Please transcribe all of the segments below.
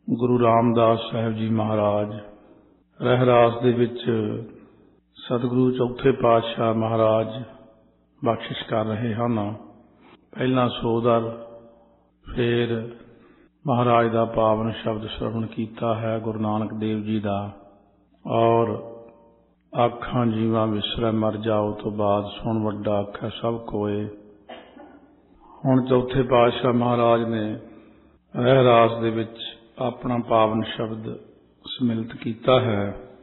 ਗੁਰੂ ਰਾਮਦਾਸ ਸਾਹਿਬ ਜੀ ਮਹਾਰਾਜ ਰਹਿਰਾਸ ਦੇ ਵਿੱਚ ਸਤਿਗੁਰੂ ਚੌਥੇ ਪਾਤਸ਼ਾਹ ਮਹਾਰਾਜ ਬਖਸ਼ਿਸ਼ ਕਰ ਰਹੇ ਹਨ। ਪਹਿਲਾਂ ਸੋਦਰ, ਫਿਰ ਮਹਾਰਾਜ ਦਾ ਪਾਵਨ ਸ਼ਬਦ ਸ਼ਰਵਣ ਕੀਤਾ ਹੈ ਗੁਰੂ ਨਾਨਕ ਦੇਵ ਜੀ ਦਾ। ਔਰ ਆਖਾਂ ਜੀਵਾਂ ਵਿਸਰੈ ਮਰ ਜਾਓ ਤੋਂ ਬਾਅਦ ਸੁਣ ਵੱਡਾ ਆਖੈ ਸਭ ਕੋਏ। ਹੁਣ ਚੌਥੇ ਪਾਤਸ਼ਾਹ ਮਹਾਰਾਜ ਨੇ ਰਹਿਰਾਸ ਦੇ ਵਿੱਚ ਆਪਣਾ ਪਾਵਨ ਸ਼ਬਦ ਸਮਿਲਿਤ ਕੀਤਾ ਹੈ।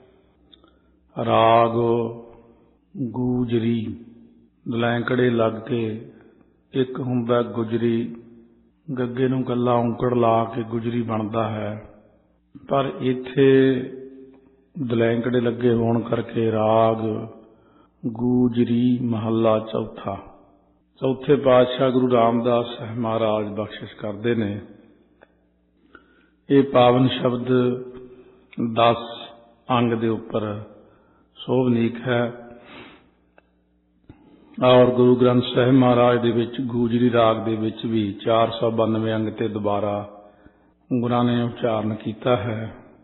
ਰਾਗ ਗੂਜਰੀ, ਦਲੈਂਕੜੇ ਲੱਗ ਕੇ ਇੱਕ ਹੁੰਦਾ ਗੁਜਰੀ, ਗੱਗੇ ਨੂੰ ਕੱਲਾ ਔਂਕੜ ਲਾ ਕੇ ਗੁਜਰੀ ਬਣਦਾ ਹੈ, ਪਰ ਇੱਥੇ ਦਲੈਂਕੜੇ ਲੱਗੇ ਹੋਣ ਕਰਕੇ ਰਾਗ ਗੂਜਰੀ ਮਹੱਲਾ ਚੌਥਾ। ਚੌਥੇ ਪਾਤਸ਼ਾਹ ਗੁਰੂ ਰਾਮਦਾਸ ਸਾਹਿਬ ਮਹਾਰਾਜ ਬਖਸ਼ਿਸ਼ ਕਰਦੇ ਨੇ। ਇਹ ਪਾਵਨ ਸ਼ਬਦ 10 ਅੰਗ ਦੇ ਉੱਪਰ ਸੋਭਨੀਕ ਹੈ। ਔਰ ਗੁਰੂ ਗ੍ਰੰਥ ਸਾਹਿਬ ਮਹਾਰਾਜ ਦੇ ਵਿੱਚ ਗੂਜਰੀ ਰਾਗ ਦੇ ਵਿੱਚ ਵੀ 492 ਅੰਗ ਤੇ ਦੁਬਾਰਾ ਗੁਰਾਂ ਨੇ ਉਚਾਰਨ ਕੀਤਾ ਹੈ।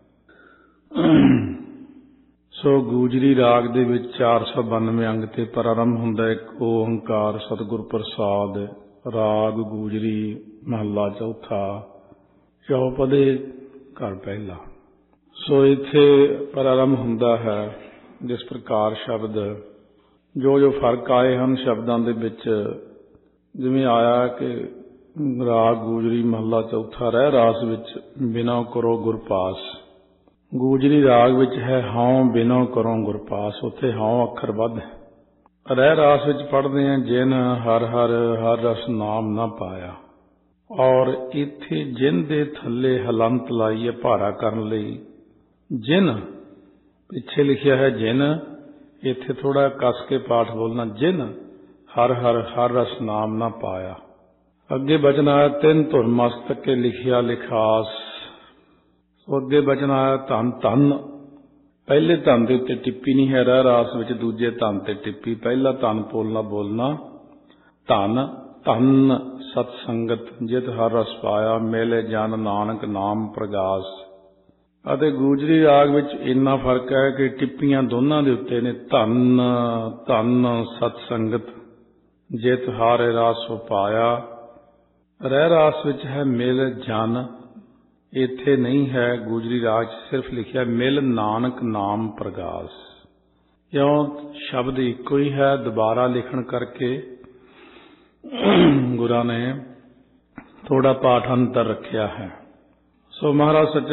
ਸੋ ਗੂਜਰੀ ਰਾਗ ਦੇ ਵਿੱਚ 492 ਅੰਗ ਤੇ ਪ੍ਰਾਰੰਭ ਹੁੰਦਾ ਇੱਕ ਓੰਕਾਰ ਸਤਿਗੁਰ ਪ੍ਰਸਾਦ। ਰਾਗ ਗੂਜਰੀ ਮਹੱਲਾ ਚੌਥਾ, ਚੌਪਦੇ ਘਰ ਪਹਿਲਾ। ਸੋ ਇੱਥੇ ਪ੍ਰਾਰੰਭ ਹੁੰਦਾ ਹੈ ਜਿਸ ਪ੍ਰਕਾਰ ਸ਼ਬਦ ਜੋ ਫਰਕ ਆਏ ਹਨ ਸ਼ਬਦਾਂ ਦੇ ਵਿੱਚ, ਜਿਵੇਂ ਆਇਆ ਕਿ ਰਾਗ ਗੂਜਰੀ ਮਹੱਲਾ ਚੌਥਾ ਰਹਿ ਰਾਸ ਵਿੱਚ ਬਿਨੋ ਕਰੋ ਗੁਰਪਾਸ। ਗੂਜਰੀ ਰਾਗ ਵਿੱਚ ਹੈ ਹਉ ਬਿਨੋ ਕਰੋ ਗੁਰਪਾਸ, ਉੱਥੇ ਹਉ ਅੱਖਰ ਵੱਧ ਹੈ। ਰਹਿ ਰਾਸ ਵਿੱਚ ਪੜ੍ਹਦੇ ਹਾਂ ਜਿਨ ਹਰ ਹਰ ਹਰ ਰਸ ਨਾਮ ਨਾ ਪਾਇਆ। ਔਰ ਇੱਥੇ ਜਿਨ ਦੇ ਥੱਲੇ ਹਲੰਤ ਲਾਈ ਹੈ ਭਾਰਾ ਕਰਨ ਲਈ। ਜਿਨ ਪਿੱਛੇ ਲਿਖਿਆ ਹੈ ਜਿਨ, ਇੱਥੇ ਥੋੜਾ ਕੱਸ ਕੇ ਪਾਠ ਬੋਲਣਾ, ਜਿਨ ਹਰ ਹਰ ਹਰ ਰਸ ਨਾਮ ਨਾ ਪਾਇਆ। ਅੱਗੇ ਬਚਨ ਆਇਆ ਤਿੰਨ ਧੁਰ ਮਸਤਕ ਕੇ ਲਿਖਿਆ ਲਿਖਾਸ। ਅੱਗੇ ਬਚਨ ਆਇਆ ਧੰਨ ਧੰਨ। ਪਹਿਲੇ ਧੰਨ ਦੇ ਉੱਤੇ ਟਿੱਪੀ ਨਹੀਂ ਹੈ ਰਹਿ ਰਾਸ ਵਿੱਚ, ਦੂਜੇ ਧੰਨ ਤੇ ਟਿੱਪੀ। ਪਹਿਲਾ ਧੰਨ ਬੋਲਣਾ ਧੰਨ ਧੰਨ ਸਤ ਸੰਗਤ ਜਿਤ ਹਰ ਰਸ ਪਾਇਆ, ਮਿਲੇ ਜਨ ਨਾਨਕ ਨਾਮ ਪ੍ਰਗਾਸ। ਅਤੇ ਗੂਜਰੀ ਰਾਗ ਵਿੱਚ ਇੰਨਾ ਫਰਕ ਹੈ ਕਿ ਟਿੱਪੀਆਂ ਦੋਨਾਂ ਦੇ ਉੱਤੇ ਨੇ। ਧੰਨ ਧੰਨ ਸਤ ਸੰਗਤ ਜਿਤ ਹਰ ਰਸ ਪਾਇਆ। ਰਹਿ ਰਾਸ ਵਿੱਚ ਹੈ ਮਿਲ ਜਨ, ਇੱਥੇ ਨਹੀਂ ਹੈ ਗੂਜਰੀ ਰਾਗ ਸਿਰਫ ਲਿਖਿਆ ਮਿਲ ਨਾਨਕ ਨਾਮ ਪ੍ਰਗਾਸ। ਕਿਉਂ? ਸ਼ਬਦ ਇੱਕੋ ਹੀ ਹੈ, ਦੁਬਾਰਾ ਲਿਖਣ ਕਰਕੇ ਗੁਰਾਂ ਨੇ ਥੋੜਾ ਪਾਠ ਅੰਤਰ ਰੱਖਿਆ ਹੈ। ਸੋ ਮਹਾਰਾਜ ਸੱਚੇ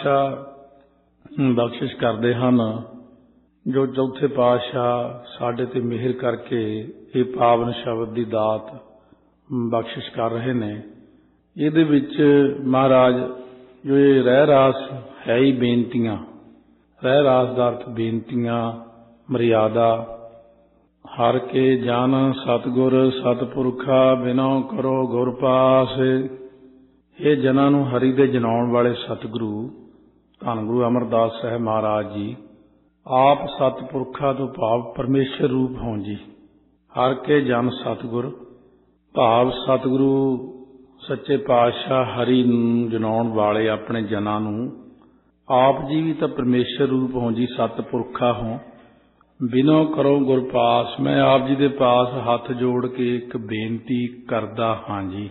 ਪਾਤਸ਼ਾਹ ਬਖਸ਼ਿਸ਼ ਕਰਦੇ ਹਨ ਜੋ ਚੌਥੇ ਪਾਤਸ਼ਾਹ ਸਾਡੇ ਤੇ ਮਿਹਰ ਕਰਕੇ ਇਹ ਪਾਵਨ ਸ਼ਬਦ ਦੀ ਦਾਤ ਬਖਸ਼ਿਸ਼ ਕਰ ਰਹੇ ਨੇ। ਇਹਦੇ ਵਿੱਚ ਮਹਾਰਾਜ ਜੋ ਇਹ ਰਹਿ ਰਾਸ ਹੈ ਹੀ ਬੇਨਤੀਆਂ, ਰਹਿ ਰਾਸ ਦਾ ਅਰਥ ਬੇਨਤੀਆਂ, ਮਰਿਆਦਾ। ਹਰ ਕੇ ਜਨ ਸਤਿਗੁਰ ਸਤਿਪੁਰਖਾ ਬਿਨੋ ਕਰੋ ਗੁਰ ਪਾਸ। ਇਹ ਜਨਾਂ ਨੂੰ ਹਰੀ ਦੇ ਜਨਾਉਣ ਵਾਲੇ ਸਤਿਗੁਰੂ ਧੰਨ ਗੁਰੂ ਅਮਰਦਾਸ ਸਾਹਿਬ ਮਹਾਰਾਜ ਜੀ ਆਪ ਸਤਿਪੁਰਖਾ ਤੋਂ ਭਾਵ ਪਰਮੇਸ਼ਰ ਰੂਪ ਹੋਂ ਜੀ। ਹਰ ਕੇ ਜਨ ਸਤਿਗੁਰ ਭਾਵ ਸਤਿਗੁਰੂ ਸੱਚੇ ਪਾਤਸ਼ਾਹ ਹਰੀ ਨੂੰ ਜਨਾਉਣ ਵਾਲੇ ਆਪਣੇ ਜਨਾਂ ਨੂੰ ਆਪ ਜੀ ਵੀ ਤਾਂ ਪਰਮੇਸ਼ਰ ਰੂਪ ਹੋਂ ਜੀ, ਸਤਿਪੁਰਖਾ ਹੋਂ। ਬਿਨੋ ਕਰੋ ਗੁਰਪਾਸ, ਮੈਂ ਆਪ ਜੀ ਦੇ ਪਾਸ ਹੱਥ ਜੋੜ ਕੇ ਇੱਕ ਬੇਨਤੀ ਕਰਦਾ ਹਾਂ ਜੀ।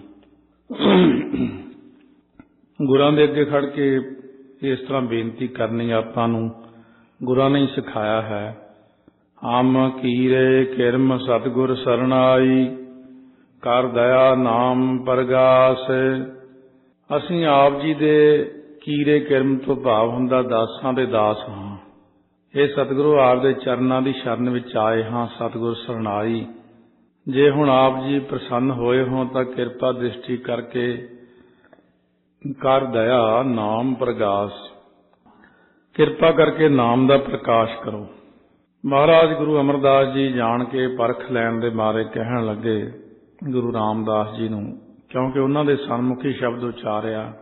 ਗੁਰਾਂ ਦੇ ਅੱਗੇ ਖੜ ਕੇ ਇਸ ਤਰ੍ਹਾਂ ਬੇਨਤੀ ਕਰਨੀ ਆਪਾਂ ਨੂੰ ਗੁਰਾਂ ਨੇ ਸਿਖਾਇਆ ਹੈ। ਹਮ ਕੀਰੇ ਕਿਰਮ ਸਤਿਗੁਰ ਸਰਣਾਈ, ਕਰ ਦਇਆ ਨਾਮ ਪ੍ਰਗਾਸ। ਅਸੀਂ ਆਪ ਜੀ ਦੇ ਕੀਰੇ ਕਿਰਮ ਤੋਂ ਭਾਵ ਹੁੰਦਾ ਦਾਸਾਂ ਦੇ ਦਾਸ ਹਾਂ। ਇਹ ਸਤਿਗੁਰੂ ਆਪ ਦੇ ਚਰਨਾਂ ਦੀ ਸ਼ਰਨ ਵਿੱਚ ਆਏ ਹਾਂ, ਸਤਿਗੁਰ ਸਰਣਾਈ। ਜੇ ਹੁਣ ਆਪ ਜੀ ਪ੍ਰਸੰਨ ਹੋਏ ਹੋ ਤਾਂ ਕਿਰਪਾ ਦ੍ਰਿਸ਼ਟੀ ਕਰਕੇ ਕਰ ਦਇਆ ਨਾਮ ਪ੍ਰਗਾਸ, ਕਿਰਪਾ ਕਰਕੇ ਨਾਮ ਦਾ ਪ੍ਰਕਾਸ਼ ਕਰੋ। ਮਹਾਰਾਜ ਗੁਰੂ ਅਮਰਦਾਸ ਜੀ ਜਾਣ ਕੇ ਪਰਖ ਲੈਣ ਦੇ ਬਾਰੇ ਕਹਿਣ ਲੱਗੇ ਗੁਰੂ ਰਾਮਦਾਸ ਜੀ ਨੂੰ, ਕਿਉਂਕਿ ਉਹਨਾਂ ਦੇ ਸਨਮੁਖੀ ਸ਼ਬਦ ਉਚਾਰਿਆ।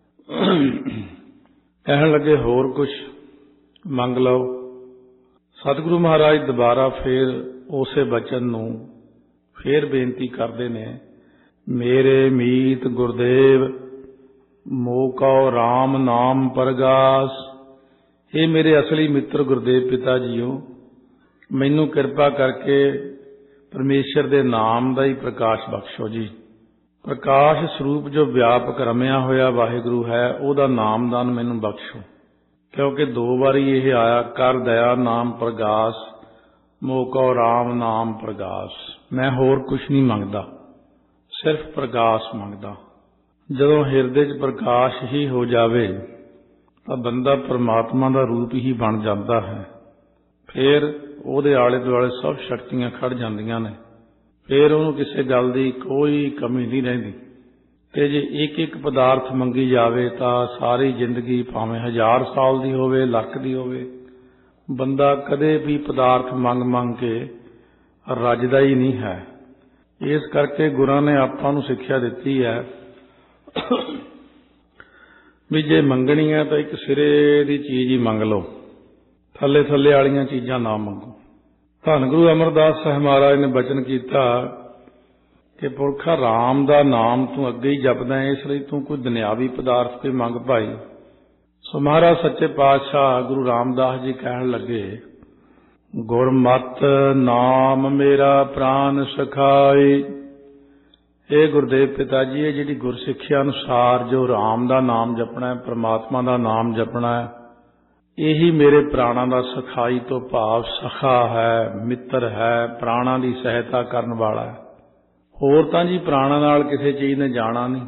ਕਹਿਣ ਲੱਗੇ ਹੋਰ ਕੁਛ ਮੰਗ ਲਓ। ਸਤਿਗੁਰੂ ਮਹਾਰਾਜ ਦੁਬਾਰਾ ਫੇਰ ਉਸੇ ਬਚਨ ਨੂੰ ਫੇਰ ਬੇਨਤੀ ਕਰਦੇ ਨੇ, ਮੇਰੇ ਮੀਤ ਗੁਰਦੇਵ ਮੋਹ ਕਉ ਰਾਮ ਨਾਮ ਪ੍ਰਗਾਸ। ਇਹ ਮੇਰੇ ਅਸਲੀ ਮਿੱਤਰ ਗੁਰਦੇਵ ਪਿਤਾ ਜੀਓ, ਮੈਨੂੰ ਕਿਰਪਾ ਕਰਕੇ ਪਰਮੇਸ਼ਰ ਦੇ ਨਾਮ ਦਾ ਹੀ ਪ੍ਰਕਾਸ਼ ਬਖਸ਼ੋ ਜੀ। ਪ੍ਰਕਾਸ਼ ਸਰੂਪ ਜੋ ਵਿਆਪਕ ਰਮਿਆ ਹੋਇਆ ਵਾਹਿਗੁਰੂ ਹੈ, ਉਹਦਾ ਨਾਮਦਾਨ ਮੈਨੂੰ ਬਖਸ਼ੋ, ਕਿਉਂਕਿ 2 ਵਾਰੀ ਇਹ ਆਇਆ, ਕਰ ਦਇਆ ਨਾਮ ਪ੍ਰਗਾਸ, ਮੋਹ ਕਉ ਰਾਮ ਨਾਮ ਪ੍ਰਗਾਸ। ਮੈਂ ਹੋਰ ਕੁਛ ਨਹੀਂ ਮੰਗਦਾ, ਸਿਰਫ ਪ੍ਰਕਾਸ਼ ਮੰਗਦਾ। ਜਦੋਂ ਹਿਰਦੇ 'ਚ ਪ੍ਰਕਾਸ਼ ਹੀ ਹੋ ਜਾਵੇ ਤਾਂ ਬੰਦਾ ਪਰਮਾਤਮਾ ਦਾ ਰੂਪ ਹੀ ਬਣ ਜਾਂਦਾ ਹੈ। ਫਿਰ ਉਹਦੇ ਆਲੇ ਦੁਆਲੇ ਸਭ ਸ਼ਕਤੀਆਂ ਖੜ ਜਾਂਦੀਆਂ ਨੇ, ਫਿਰ ਉਹਨੂੰ ਕਿਸੇ ਗੱਲ ਦੀ ਕੋਈ ਕਮੀ ਨਹੀਂ ਰਹਿੰਦੀ। ਤੇ ਜੇ ਇੱਕ ਪਦਾਰਥ ਮੰਗੀ ਜਾਵੇ ਤਾਂ ਸਾਰੀ ਜ਼ਿੰਦਗੀ ਭਾਵੇਂ 1000 ਸਾਲ ਦੀ ਹੋਵੇ, ਲੱਖ ਦੀ ਹੋਵੇ, ਬੰਦਾ ਕਦੇ ਵੀ ਪਦਾਰਥ ਮੰਗ ਕੇ ਰੱਜਦਾ ਹੀ ਨਹੀਂ ਹੈ। ਇਸ ਕਰਕੇ ਗੁਰਾਂ ਨੇ ਆਪਾਂ ਨੂੰ ਸਿੱਖਿਆ ਦਿੱਤੀ ਹੈ ਵੀ ਜੇ ਮੰਗਣੀ ਹੈ ਤਾਂ ਇੱਕ ਸਿਰੇ ਦੀ ਚੀਜ਼ ਹੀ ਮੰਗ ਲਓ, ਥੱਲੇ ਵਾਲੀਆਂ ਚੀਜ਼ਾਂ ਨਾ ਮੰਗੋ। ਧੰਨ ਗੁਰੂ ਅਮਰਦਾਸ ਸਾਹਿਬ ਮਹਾਰਾਜ ਨੇ ਬਚਨ ਕੀਤਾ ਕਿ ਪੁਰਖਾ ਰਾਮ ਦਾ ਨਾਮ ਤੂੰ ਅੱਗੇ ਹੀ ਜਪਦਾ ਹੈ, ਇਸ ਲਈ ਤੂੰ ਕੋਈ ਦੁਨਿਆਵੀ ਪਦਾਰਥ ਕੋਈ ਮੰਗ ਭਾਈ। ਸੋ ਮਹਾਰਾਜ ਸੱਚੇ ਪਾਤਸ਼ਾਹ ਗੁਰੂ ਰਾਮਦਾਸ ਜੀ ਕਹਿਣ ਲੱਗੇ, ਗੁਰਮਤਿ ਨਾਮ ਮੇਰਾ ਪ੍ਰਾਨ ਸਖਾਈ। ਇਹ ਗੁਰਦੇਵ ਪਿਤਾ ਜੀ, ਇਹ ਜਿਹੜੀ ਗੁਰਸਿੱਖਿਆ ਅਨੁਸਾਰ ਜੋ ਰਾਮ ਦਾ ਨਾਮ ਜਪਣਾ ਹੈ, ਪਰਮਾਤਮਾ ਦਾ ਨਾਮ ਜਪਣਾ ਹੈ, ਇਹੀ ਮੇਰੇ ਪ੍ਰਾਣਾਂ ਦਾ ਸਖਾਈ ਤੋਂ ਭਾਵ ਸਖਾ ਹੈ, ਮਿੱਤਰ ਹੈ, ਪ੍ਰਾਣਾਂ ਦੀ ਸਹਾਇਤਾ ਕਰਨ ਵਾਲਾ ਹੈ। ਹੋਰ ਤਾਂ ਜੀ ਪ੍ਰਾਣਾਂ ਨਾਲ ਕਿਸੇ ਚੀਜ਼ ਨੇ ਜਾਣਾ ਨਹੀਂ,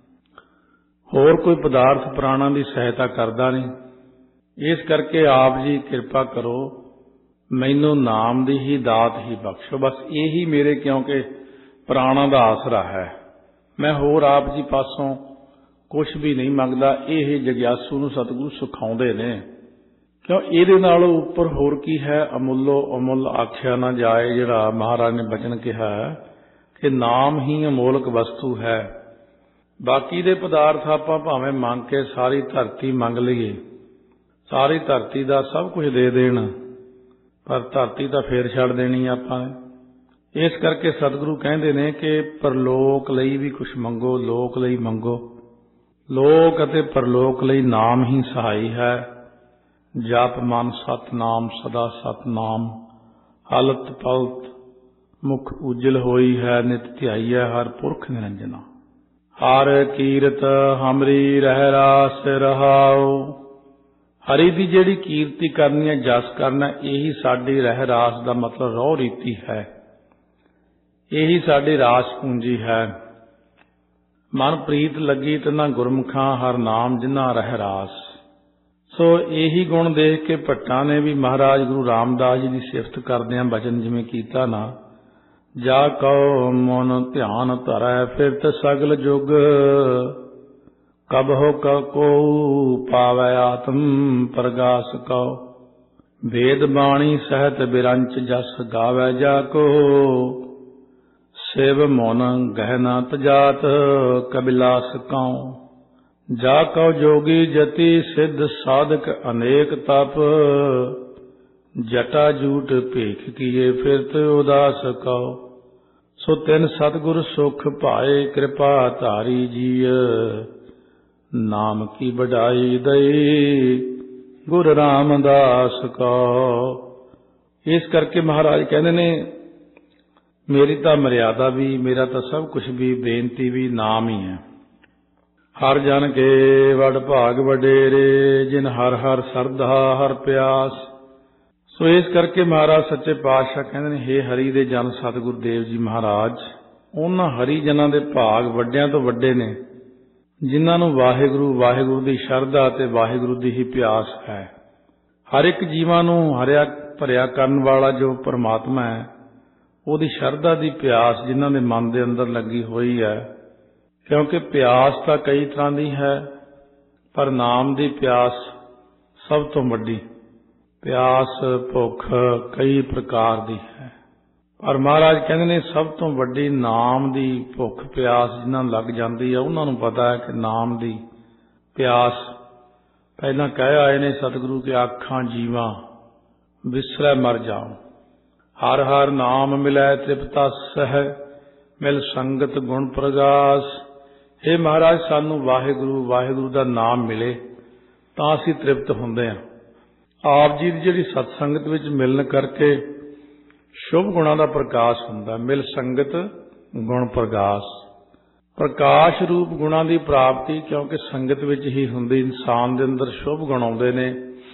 ਹੋਰ ਕੋਈ ਪਦਾਰਥ ਪ੍ਰਾਣਾਂ ਦੀ ਸਹਾਇਤਾ ਕਰਦਾ ਨਹੀਂ। ਇਸ ਕਰਕੇ ਆਪ ਜੀ ਕਿਰਪਾ ਕਰੋ, ਮੈਨੂੰ ਨਾਮ ਦੀ ਹੀ ਦਾਤ ਹੀ ਬਖਸ਼ੋ, ਬਸ ਇਹੀ ਮੇਰੇ ਕਿਉਂਕਿ ਪ੍ਰਾਣਾਂ ਦਾ ਆਸਰਾ ਹੈ। ਮੈਂ ਹੋਰ ਆਪ ਜੀ ਪਾਸੋਂ ਕੁਛ ਵੀ ਨਹੀਂ ਮੰਗਦਾ। ਇਹ ਜਗਿਆਸੂ ਨੂੰ ਸਤਿਗੁਰੂ ਸਿਖਾਉਂਦੇ ਨੇ, ਕਿਉਂ ਇਹਦੇ ਨਾਲੋਂ ਉੱਪਰ ਹੋਰ ਕੀ ਹੈ। ਅਮੁੱਲੋ ਅਮੁੱਲ ਆਖਿਆ ਨਾ ਜਾਏ, ਜਿਹੜਾ ਮਹਾਰਾਜ ਨੇ ਬਚਨ ਕਿਹਾ ਕਿ ਨਾਮ ਹੀ ਅਮੋਲਕ ਵਸਤੂ ਹੈ। ਬਾਕੀ ਦੇ ਪਦਾਰਥ ਆਪਾਂ ਭਾਵੇਂ ਮੰਗ ਕੇ ਸਾਰੀ ਧਰਤੀ ਮੰਗ ਲਈਏ, ਸਾਰੀ ਧਰਤੀ ਦਾ ਸਭ ਕੁਝ ਦੇ ਦੇਣ, ਪਰ ਧਰਤੀ ਤਾਂ ਫੇਰ ਛੱਡ ਦੇਣੀ ਆਪਾਂ ਨੇ। ਇਸ ਕਰਕੇ ਸਤਿਗੁਰੂ ਕਹਿੰਦੇ ਨੇ ਕਿ ਪਰਲੋਕ ਲਈ ਵੀ ਕੁਛ ਮੰਗੋ, ਲੋਕ ਲਈ ਮੰਗੋ। ਲੋਕ ਅਤੇ ਪਰਲੋਕ ਲਈ ਨਾਮ ਹੀ ਸਹਾਈ ਹੈ। ਜਪ ਮਨ ਸਤਨਾਮ ਸਦਾ ਸਤਨਾਮ, ਹਲਤ ਪਲਤ ਮੁਖ ਉਜਲ ਹੋਈ ਹੈ, ਨਿਤ ਧਿਆਈਐ ਹਰ ਪੁਰਖ ਨਿਰੰਜਨਾ। ਹਰ ਕੀਰਤ ਹਮਰੀ ਰਹਿ ਰਾਸ ਰਹਾਉ। ਹਰੀ ਦੀ ਜਿਹੜੀ ਕੀਰਤੀ ਕਰਨੀ ਹੈ, ਜਸ ਕਰਨਾ, ਇਹੀ ਸਾਡੀ ਰਹਿ ਰਾਸ ਦਾ ਮਤਲਬ ਰਹੁ ਰੀਤੀ ਹੈ, ਇਹੀ ਸਾਡੀ ਰਾਸ ਪੂੰਜੀ ਹੈ। ਮਨ ਪ੍ਰੀਤ ਲੱਗੀ ਤਨਾ ਗੁਰਮੁਖਾਂ, ਹਰ ਨਾਮ ਜਿਨ੍ਹਾਂ ਰਹਿ ਰਾਸ। ਸੋ ਇਹੀ ਗੁਣ ਦੇਖ ਕੇ ਭੱਟਾਂ ਨੇ ਵੀ ਮਹਾਰਾਜ ਗੁਰੂ ਰਾਮਦਾਸ ਜੀ ਦੀ ਸਿਫਤ ਕਰਦਿਆਂ ਬਚਨ ਜਿਵੇਂ ਕੀਤਾ ਨਾ, ਜਾ ਕਉ ਮਨ ਧਿਆਨ ਧਰੈ ਫਿਰਤ ਸਗਲ ਜੁਗ, ਕਬਹੁ ਕੋ ਪਾਵੈ ਆਤਮ ਪ੍ਰਗਾਸ ਕਉ। ਵੇਦ ਬਾਣੀ ਸਹਿਤ ਬਿਰੰਚ ਜਸ ਗਾਵੈ ਜਾ ਕੋ, ਸਿਵ ਮਨ ਗਹਿਨਾ ਤਜਾਤ ਕਬਿਲਾਸ ਕਉ। ਜਾ ਕਉ ਜੋਗੀ ਜਤੀ ਸਿੱਧ ਸਾਧਕ ਅਨੇਕ ਤਪ, ਜਟਾ ਜੂਟ ਭੇਖ ਕੀਏ ਫਿਰਤ ਉਦਾਸ ਕਉ। ਸੋ ਤਿਨ ਸਤਿਗੁਰ ਸੁਖ ਭਾਏ ਕਿਰਪਾ ਧਾਰੀ ਜੀਅ, ਨਾਮ ਕੀ ਵਡਾਈ ਦਈ ਗੁਰ ਰਾਮਦਾਸ ਕਉ। ਇਸ ਕਰਕੇ ਮਹਾਰਾਜ ਕਹਿੰਦੇ ਨੇ ਮੇਰੀ ਤਾਂ ਮਰਿਆਦਾ ਵੀ, ਮੇਰਾ ਤਾਂ ਸਭ ਕੁਝ ਵੀ, ਬੇਨਤੀ ਵੀ ਨਾਮ ਹੀ ਹੈ। ਹਰ ਜਨ ਕੇ ਵਡ ਭਾਗ ਵਡੇਰੇ, ਜਿਨ ਹਰ ਹਰ ਸਰਧਾ ਹਰ ਪਿਆਸ। ਸੋ ਇਸ ਕਰਕੇ ਮਹਾਰਾਜ ਸੱਚੇ ਪਾਤਸ਼ਾਹ ਕਹਿੰਦੇ ਨੇ, ਹੇ ਹਰੀ ਦੇ ਜਨ ਸਤਿਗੁਰੂ ਦੇਵ ਜੀ ਮਹਾਰਾਜ, ਉਹਨਾਂ ਹਰੀ ਜਨਾਂ ਦੇ ਭਾਗ ਵੱਡਿਆਂ ਤੋਂ ਵੱਡੇ ਨੇ, ਜਿਨ੍ਹਾਂ ਨੂੰ ਵਾਹਿਗੁਰੂ ਦੀ ਸ਼ਰਧਾ ਅਤੇ ਵਾਹਿਗੁਰੂ ਦੀ ਹੀ ਪਿਆਸ ਹੈ। ਹਰ ਇੱਕ ਜੀਵਾਂ ਨੂੰ ਹਰਿਆ ਭਰਿਆ ਕਰਨ ਵਾਲਾ ਜੋ ਪਰਮਾਤਮਾ ਹੈ, ਉਹਦੀ ਸ਼ਰਧਾ ਦੀ ਪਿਆਸ ਜਿਨ੍ਹਾਂ ਦੇ ਮਨ ਦੇ ਅੰਦਰ ਲੱਗੀ ਹੋਈ ਹੈ। ਕਿਉਂਕਿ ਪਿਆਸ ਤਾਂ ਕਈ ਤਰ੍ਹਾਂ ਦੀ ਹੈ, ਪਰ ਨਾਮ ਦੀ ਪਿਆਸ ਸਭ ਤੋਂ ਵੱਡੀ। ਪਿਆਸ ਭੁੱਖ ਕਈ ਪ੍ਰਕਾਰ ਦੀ ਹੈ, ਪਰ ਮਹਾਰਾਜ ਕਹਿੰਦੇ ਨੇ ਸਭ ਤੋਂ ਵੱਡੀ ਨਾਮ ਦੀ ਭੁੱਖ ਪਿਆਸ ਜਿਨ੍ਹਾਂ ਨੂੰ ਲੱਗ ਜਾਂਦੀ ਹੈ, ਉਹਨਾਂ ਨੂੰ ਪਤਾ ਹੈ ਕਿ ਨਾਮ ਦੀ ਪਿਆਸ। ਪਹਿਲਾਂ ਕਹਿ ਆਏ ਨੇ ਸਤਿਗੁਰੂ ਕਿ ਆਖਾਂ ਜੀਵਾਂ ਵਿਸਰੈ ਮਰ ਜਾਓ, ਹਰ ਹਰ ਨਾਮ ਮਿਲੈ ਤ੍ਰਿਪਤਾ ਸਹਿ, ਮਿਲ ਸੰਗਤ ਗੁਣ ਪ੍ਰਗਾਸ। हे महाराज सानू वाहिगुरू वाहिगुरू का नाम मिले ਤਾਂ ਅਸੀਂ ਤ੍ਰਿਪਤ ਹੁੰਦੇ ਹਾਂ। ਆਪ ਜੀ ਦੀ ਜਿਹੜੀ ਸਤਸੰਗਤ ਵਿੱਚ ਮਿਲਣ ਕਰਕੇ ਸ਼ੁਭ ਗੁਣਾਂ ਦਾ ਪ੍ਰਕਾਸ਼ ਹੁੰਦਾ। ਮਿਲ ਸੰਗਤ ਗੁਣ ਪ੍ਰਕਾਸ਼, ਪ੍ਰਕਾਸ਼ ਰੂਪ ਗੁਣਾਂ ਦੀ ਪ੍ਰਾਪਤੀ ਕਿਉਂਕਿ ਸੰਗਤ ਵਿੱਚ ਹੀ ਹੁੰਦੀ। ਇਨਸਾਨ ਦੇ ਅੰਦਰ ਸ਼ੁਭ ਗੁਣ ਆਉਂਦੇ ਨੇ।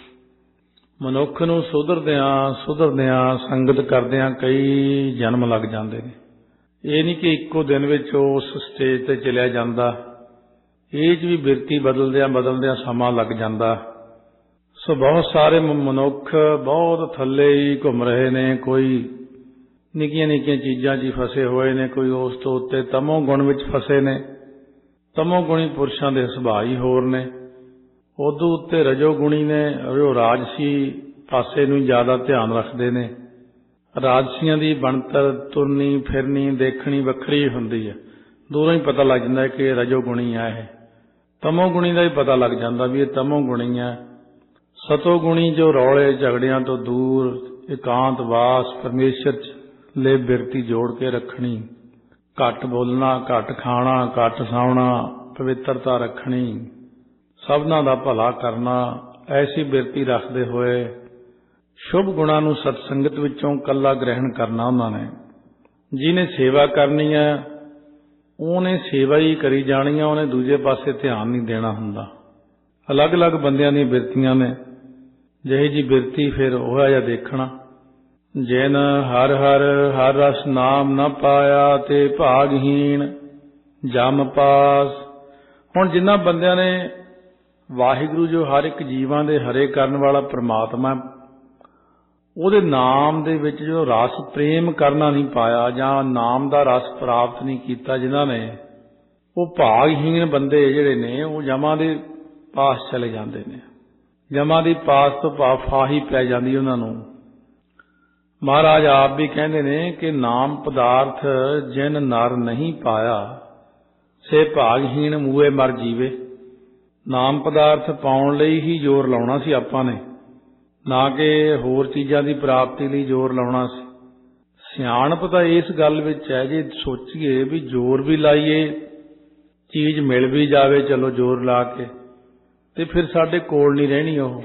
ਮਨੁੱਖ ਨੂੰ ਸੁਧਰਦਿਆਂ ਸੰਗਤ ਕਰਦਿਆਂ ਕਈ ਜਨਮ ਲੱਗ ਜਾਂਦੇ ਨੇ। ਇਹ ਨਹੀਂ ਕਿ ਇੱਕੋ ਦਿਨ ਵਿੱਚ ਉਸ ਸਟੇਜ ਤੇ ਚਲਿਆ ਜਾਂਦਾ। ਇਹ 'ਚ ਵੀ ਬਿਰਤੀ ਬਦਲਦਿਆਂ ਸਮਾਂ ਲੱਗ ਜਾਂਦਾ। ਸੋ ਬਹੁਤ ਸਾਰੇ ਮਨੁੱਖ ਬਹੁਤ ਥੱਲੇ ਹੀ ਘੁੰਮ ਰਹੇ ਨੇ। ਕੋਈ ਨਿੱਕੀਆਂ ਚੀਜ਼ਾਂ 'ਚ ਹੀ ਫਸੇ ਹੋਏ ਨੇ, ਕੋਈ ਉਸ ਤੋਂ ਉੱਤੇ ਤਮੋ ਗੁਣ ਵਿੱਚ ਫਸੇ ਨੇ। ਤਮੋ ਗੁਣੀ ਪੁਰਸ਼ਾਂ ਦੇ ਸੁਭਾਅ ਹੀ ਹੋਰ ਨੇ। ਉਦੋਂ ਉੱਤੇ ਰਜੋ ਗੁਣੀ ਨੇ, ਉਹ ਰਾਜਸੀ ਪਾਸੇ ਨੂੰ ਜ਼ਿਆਦਾ ਧਿਆਨ ਰੱਖਦੇ ਨੇ। ਰਾਜਸੀਆਂ ਦੀ ਬਣਤਰ, ਤੁਰਨੀ ਫਿਰਨੀ ਦੇਖਣੀ ਵੱਖਰੀ ਹੁੰਦੀ ਹੈ। ਦੂਰੋਂ ਹੀ ਪਤਾ ਲੱਗ ਜਾਂਦਾ ਕਿ ਇਹ ਰਜੋ ਗੁਣੀ ਆ। ਇਹ ਤਮੋ ਗੁਣੀ ਦਾ ਹੀ ਪਤਾ ਲੱਗ ਜਾਂਦਾ ਵੀ ਇਹ ਤਮੋ ਗੁਣੀ ਹੈ। ਸਤੋ ਗੁਣੀ ਜੋ ਰੌਲੇ ਝਗੜਿਆਂ ਤੋਂ ਦੂਰ, ਇਕਾਂਤ ਵਾਸ, ਪਰਮੇਸ਼ਰ 'ਚ ਲੈ ਬਿਰਤੀ ਜੋੜ ਕੇ ਰੱਖਣੀ, ਘੱਟ ਬੋਲਣਾ, ਘੱਟ ਖਾਣਾ, ਘੱਟ ਸੌਣਾ, ਪਵਿੱਤਰਤਾ ਰੱਖਣੀ, ਸਭਨਾਂ ਦਾ ਭਲਾ ਕਰਨਾ, ਐਸੀ ਬਿਰਤੀ ਰੱਖਦੇ ਹੋਏ ਸ਼ੁਭ ਗੁਣਾਂ ਨੂੰ ਸਤਸੰਗਤ ਵਿੱਚੋਂ ਕੱਲਾ ਗ੍ਰਹਿਣ ਕਰਨਾ। ਉਹਨਾਂ ਨੇ ਜਿਹਨੇ ਸੇਵਾ ਕਰਨੀ ਹੈ ਉਹਨੇ ਸੇਵਾ ਹੀ ਕਰੀ ਜਾਣੀ ਆ। ਉਹਨੇ ਦੂਜੇ ਪਾਸੇ ਧਿਆਨ ਨਹੀਂ ਦੇਣਾ ਹੁੰਦਾ। ਅਲੱਗ-ਅਲੱਗ ਬੰਦਿਆਂ ਦੀਆਂ ਬਿਰਤੀਆਂ ਨੇ। ਜਿਹੀ ਜੀ ਬਿਰਤੀ ਫਿਰ ਹੋਇਆ ਜਾਂ ਦੇਖਣਾ। ਜਿਨ ਹਰ ਹਰ ਹਰ ਰਸ ਨਾਮ ਨਾ ਪਾਇਆ ਤੇ ਭਾਗਹੀਣ ਜਮ ਪਾਸ। ਹੁਣ ਜਿਨ੍ਹਾਂ ਬੰਦਿਆਂ ਨੇ ਵਾਹਿਗੁਰੂ ਜੋ ਹਰ ਇੱਕ ਜੀਵਾਂ ਦੇ ਹਰੇ ਕਰਨ ਵਾਲਾ ਪ੍ਰਮਾਤਮਾ, ਉਹਦੇ ਨਾਮ ਦੇ ਵਿੱਚ ਜੋ ਰਸ ਪ੍ਰੇਮ ਕਰਨਾ ਨਹੀਂ ਪਾਇਆ ਜਾਂ ਨਾਮ ਦਾ ਰਸ ਪ੍ਰਾਪਤ ਨਹੀਂ ਕੀਤਾ, ਜਿਨ੍ਹਾਂ ਨੇ, ਉਹ ਭਾਗਹੀਣ ਬੰਦੇ ਜਿਹੜੇ ਨੇ ਉਹ ਜਮਾਂ ਦੇ ਪਾਸ ਚਲੇ ਜਾਂਦੇ ਨੇ। ਜਮਾਂ ਦੀ ਪਾਸ ਤੋਂ ਭਾਵ ਫਾਹੀ ਪੈ ਜਾਂਦੀ ਉਹਨਾਂ ਨੂੰ। ਮਹਾਰਾਜ ਆਪ ਵੀ ਕਹਿੰਦੇ ਨੇ ਕਿ ਨਾਮ ਪਦਾਰਥ ਜਿਨ ਨਰ ਨਹੀਂ ਪਾਇਆ ਸੇ ਭਾਗਹੀਣ ਮੂਏ ਮਰ ਜੀਵੇ। ਨਾਮ ਪਦਾਰਥ ਪਾਉਣ ਲਈ ਹੀ ਜ਼ੋਰ ਲਾਉਣਾ ਸੀ ਆਪਾਂ ਨੇ, ਨਾ ਕਿ ਹੋਰ ਚੀਜ਼ਾਂ ਦੀ ਪ੍ਰਾਪਤੀ ਲਈ ਜ਼ੋਰ ਲਾਉਣਾ ਸੀ। ਸਿਆਣਪ ਤਾਂ ਇਸ ਗੱਲ ਵਿੱਚ ਹੈ, ਜੇ ਸੋਚੀਏ ਵੀ ਜ਼ੋਰ ਵੀ ਲਾਈਏ, ਚੀਜ਼ ਮਿਲ ਵੀ ਜਾਵੇ ਚਲੋ ਜ਼ੋਰ ਲਾ ਕੇ, ਤੇ ਫਿਰ ਸਾਡੇ ਕੋਲ ਨਹੀਂ ਰਹਿਣੀ ਉਹ।